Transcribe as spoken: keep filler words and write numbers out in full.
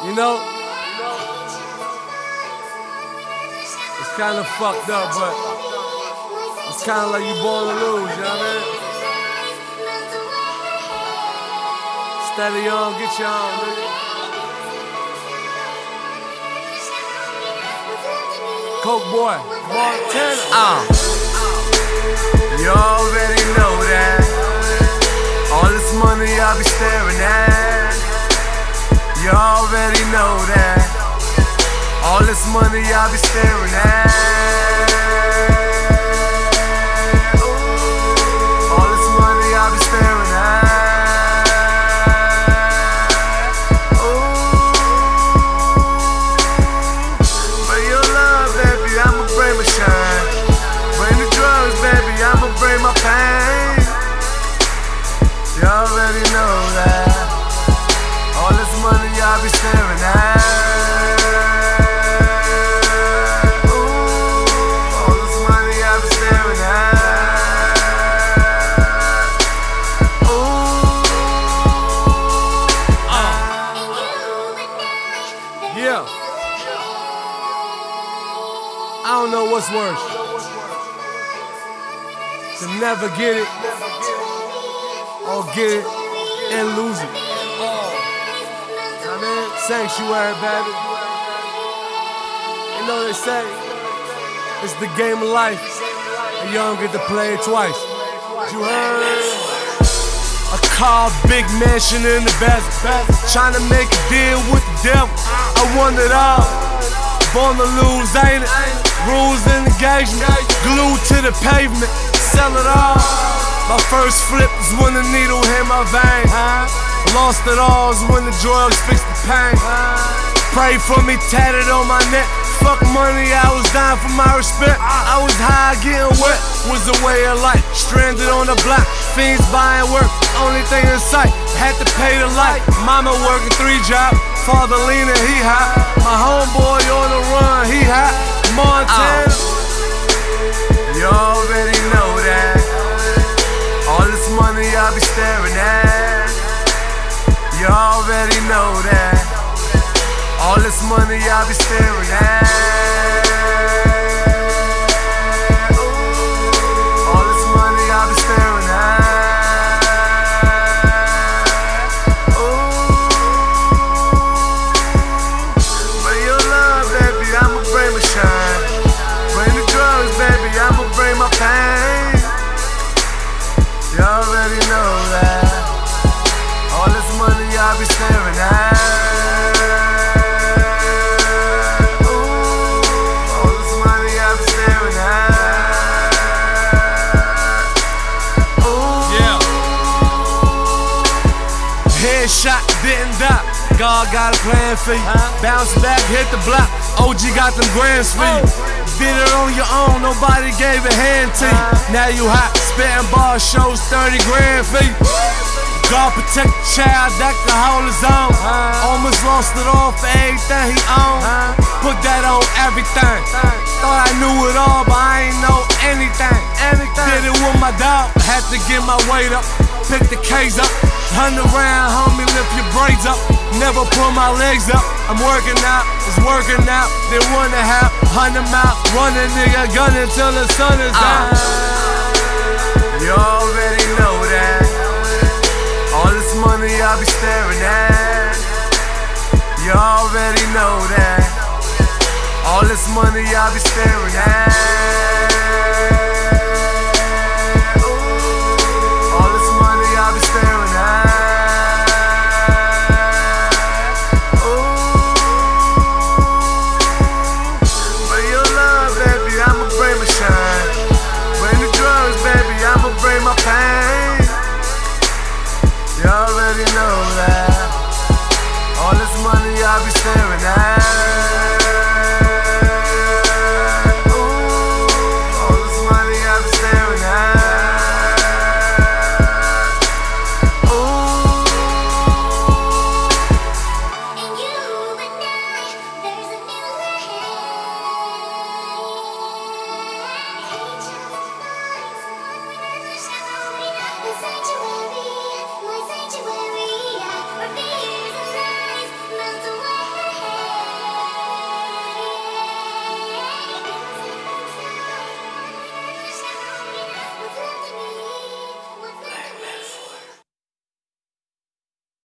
You know? It's kind of fucked up, but it's kind of like you born to lose, you know what I mean? Steady on, get you on, nigga. Coke boy, Montana. Uh. You already know that. All this money I be staring at. You already know that. All this money I be staring at. Ooh. All this money I be staring at. Ooh. Bring your love, baby, I'ma bring my shine. Bring the drugs, baby, I'ma bring my pain. You already know that. All this money I be staring at. Ooh, all this money I be staring at. Ooh. Uh. Yeah. I don't know what's worse. To never get it, or get it and lose it. I mean, sanctuary, baby. You know they say it's the game of life, and you don't get to play it twice. You heard? A car, big mansion in the basket, trying to make a deal with the devil. I want it all. Born to lose, ain't it? Rules and engagement, glued to the pavement, sell it all. My first flip was when the needle hit my vein. Lost it all is when the drugs fixed the pain. Pray for me, tatted on my neck. Fuck money, I was dying for my respect. I was high, getting wet, was the way of life. Stranded on the block, fiends buying work, only thing in sight. Had to pay the light. Mama working three jobs, father leaning, he hot. My homeboy on the run, he hot. Montana. You already know that. All this money I be staring at. You already know that. All this money I be staring at. Ooh, all this money I be staring at. Ooh, bring your love, baby, I'ma bring my shine. Bring the drugs, baby, I'ma bring my pain. You already know that. All this money I be staring at. Ooh, all this money I be staring at. Ooh. Yeah. Headshot, didn't die. God got a plan for you. Bounce back, hit the block. O G got them grands for you. Did it on your own, nobody gave a hand to you. Now you hot, spitting bar shows thirty grand for you. God protect the child that can hold his own. Almost lost it all for everything he owned. Put that on everything. Thought I knew it all, but I ain't know anything. Did it with my dog, had to get my weight up. Pick the K's up, hundred round, homie, lift your braids up. Never pull my legs up. I'm working out, it's working out. They wanna have hundred mile, running nigga, gunning till the sun is down. You already know that. All this money I be staring at. You already know that. All this money I be staring at.